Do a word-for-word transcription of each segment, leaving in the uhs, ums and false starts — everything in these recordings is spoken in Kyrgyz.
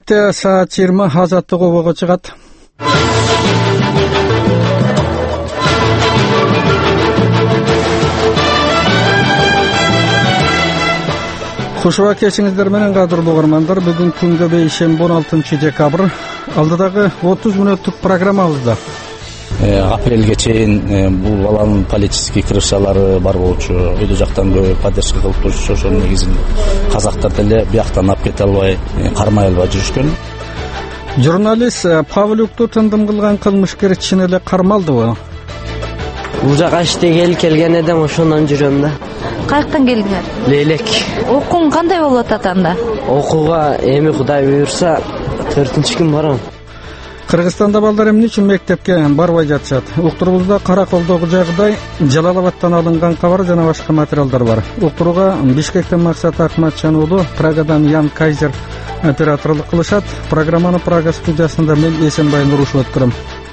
Кечте саат жыйырма азаттык обого чыгат. Кушуба кечиңиздер менен кадырлуу угармандар. Бүгүн күнгө бейшемби он алтынчы декабрь. Алдыдагы отуз мүнөттүк программабызда апрелге чейин бул баланын политический крышалары бар болчу. Өйдө жактан көп поддержка кылып турчу. Ошонун негизинде казактар деле бияктан ап кете албай, кармай албай жүрүшкөн. Журналист Павлюкту тындым кылган кылмышкер чын эле кармалдыбы? Бул жака иштегели келген эдим, ошондон жүрөм да. Каяктан келдиңер? Лейлек. Окуң кандай болот атанда? Окууга эми Кудай буйрса төртүнчү күн барам. Кыргызстанда балдар эмне үчүн мектепке барбай жатышат? Уктурубузда Караколдогу жагдай, Жалалабадтан алынган кабар жана башка материалдар бар. Уктурууга Бишкектен Максат Акматжан уулу, Прагадан Ян Кайзер операторлук кылышат. Программаны Прага студиясында мен Эсенбай Нурушев өткөрөм.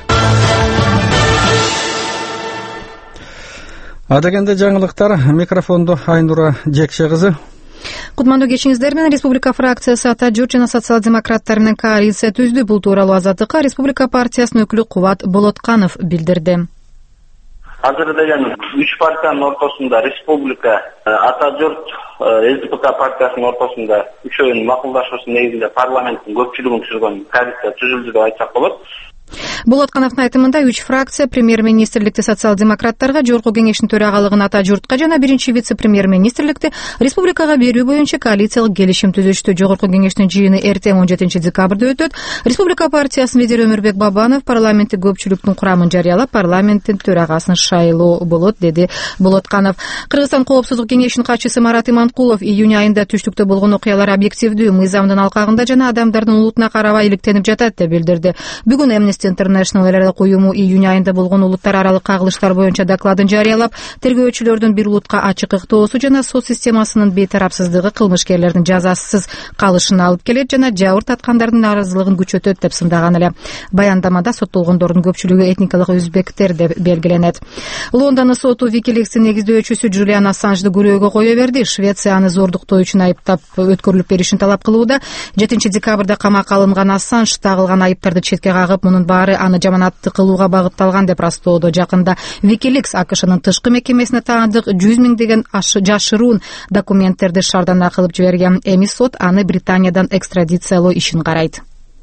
Адегенде жаңылыктар, микрофондо Айнура Жекше кызы. Кутмандуу кечиңиздер менен Республика фракциясы Ата журт жана социал-демократтар менен коалиция түздү. Бул тууралуу Азаттыкка Республика партиясынын өкүлү Кубат Болотканов билдирди. Азыр деген үч партиянын ортосунда Республика, Ата журт, СДПК партиясынын ортосунда үчөөнүн макулдашуусу негизинде парламенттин көпчүлүгүн түзгөн коалиция түзүлдү деп айтсак болот. Болоткановдун айтымында үч фракция премьер-министрликти социал-демократтарга, жогорку кеңештин төрагалыгын Ата журтка жана биринчи вице-премьер-министрликти республикага берүү боюнча коалициялык келишим түзүштү. Жогорку кеңештин жыйыны эртең он жетинчи декабрда өтөт. Республика партиясынын лидери Өмүрбек Бабанов парламенттик көпчүлүктүн курамын жарыялап, парламенттин төрагасын шайлоо болот, деди Болотканов. Кыргызстан коопсуздук кеңешинин катчысы Марат Иманкулов июнь айында түштүктө болгон окуялар объективдүү, мыйзамдын алкагында жана адамдардын улутуна карабай иликтенип жатат деп билдирди. Бүгүн Amnesty International элердик уюму июнь айында болгон улуттар аралык кагылыштар боюнча докладын жарыялап, тергөөчүлөрдүн бир улутка ачык ыктоосу жана сот системасынын бейтарапсыздыгы кылмышкерлердин жазасыз калышына алып келет жана жабыр таткандардын нааразылыгын күчөтөт деп сындаган эле. Баяндамада соттолгондордун көпчүлүгү этникалык өзбектер деп белгиленет. Лондон соту Wikileaks'ин негиздөөчүсү Джулиан Ассанжды күрөөгө кое берди. Швеция аны зордуктоо үчүн айыптап өткөрүлүп беришин талап кылууда. жетинчи декабрда камакка алынган Ассанж тагылган айыптарды четке кагып, мунун баары аны жаманатты кылууга багытталган деп растоодо. Жакында Wikileaks АКШнын тышкы мекемесине таандык жүз миңдеген жашыруун документтерди шардана кылып жиберген. Эми сот аны Британиядан экстрадициялоо ишин карайт.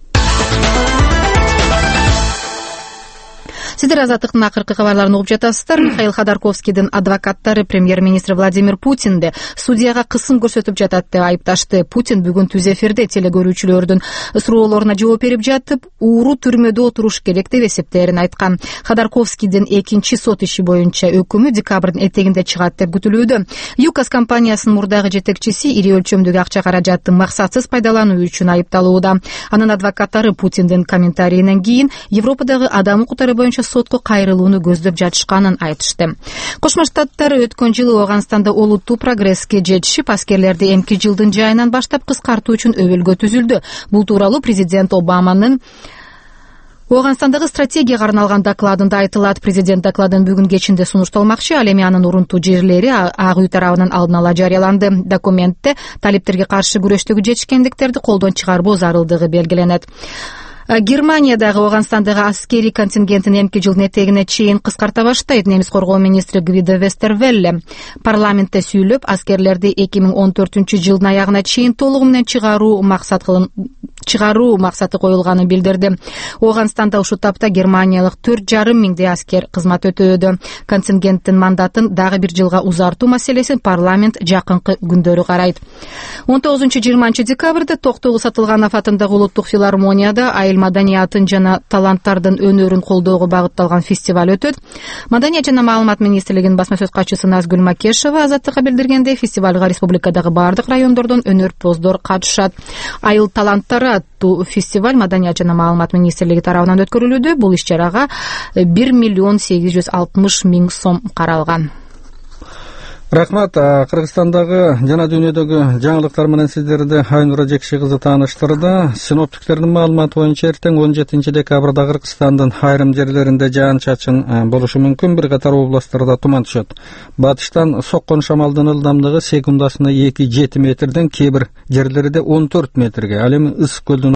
Сиздер Азаттыктын акыркы кабарларын угуп жатасыздар. Михаил Ходорковскийдин адвокаттары премьер-министр Владимир Путинди судьяга кысым көрсөтүп жатат деп айыпташты. Путин бүгүн түз эфирде телекөрүүчүлөрдүн суроолоруна жооп берип жатып, ууру түрмөдө отуруш керек деп эсептерин айткан. Ходорковскийдин экинчи сот иши боюнча өкүмү декабрдын этегинде чыгат деп күтүлүүдө. ЮКОС компаниясынын мурдагы жетекчиси ири өлчөмдөгү акча каражатты максатсыз пайдалануу үчүн айыпталууда. Анын адвокаттары Путиндин комментарийинен кийин Европадагы адам укуктары боюнча сотко кайрылууну көздөп жатышканын айтышты. Кошмо Штаттар өткөн жылы Ооганстанда олуттуу прогресске жетишип, аскерлерди эмки жылдын жайынан баштап кыскартуу үчүн өбөлгө түзүлдү. Бул тууралуу президент Обаманын Ооганстандагы стратегияга арналган докладында айтылат. Президент докладын бүгүн кечинде сунушталмакчы, ал эми анын урунтуу жерлери Ак үй тарабынан алдын ала жарыяланды. Документте талиптерге каршы күрөштөгү жетишкендиктерди колдон чыгарбоо зарылдыгы белгиленет. Германиядагы Ооганстандагы аскерий контингентин эмки жылдын этегине чейин кыскарта баштайт. Немис коргоо министри Гвидо Вестервелле парламентте сүйлөп, аскерлерди эки миң он төртүнчү жылдын аягына чейин толугу менен чыгаруу максат кылын чыгаруу максаты коюлганын билдирди. Ооганстанда ушул тапта германиялык төрт жарым миңдей аскер кызмат өтөөдө. Контингенттин мандатын дагы бир жылга узартуу маселесин парламент жакынкы күндөрү карайт. он тогузунчу жыйырманчы декабрда Токтогул Сатылганов атындагы улуттук филармонияда айыл маданиятын жана таланттардын өнөрүн колдоого багытталган фестиваль өтөт. Маданият жана маалымат министрлигинин басма сөз катчысы Назгүл Макешова Азаттыкка билдиргендей, фестивалга республикадагы бардык райондордон өнөрпоздор катышат. Айыл таланттары аттуу фестиваль Маданият жана маалымат министрлиги тарабынан өткөрүлүүдө. Бул иш-чарага бир миллион сегиз жүз алтымыш миң сом каралган. Рахмат. Кыргызстандагы жана дүйнөдөгү жаңылыктар менен сиздерди Айнура Жекше кызы тааныштырды. Синоптиктердин маалыматы боюнча эртең он жетинчи декабрда Кыргызстандын айрым жерлеринде жаан-чачын болушу мүмкүн, бир катар областтарда туман түшөт. Батыштан соккон шамалдын ылдамдыгы секундасына эки жети метрден, кээ бир жерлерде он төрт метрге, ал эми Ысык көлдүн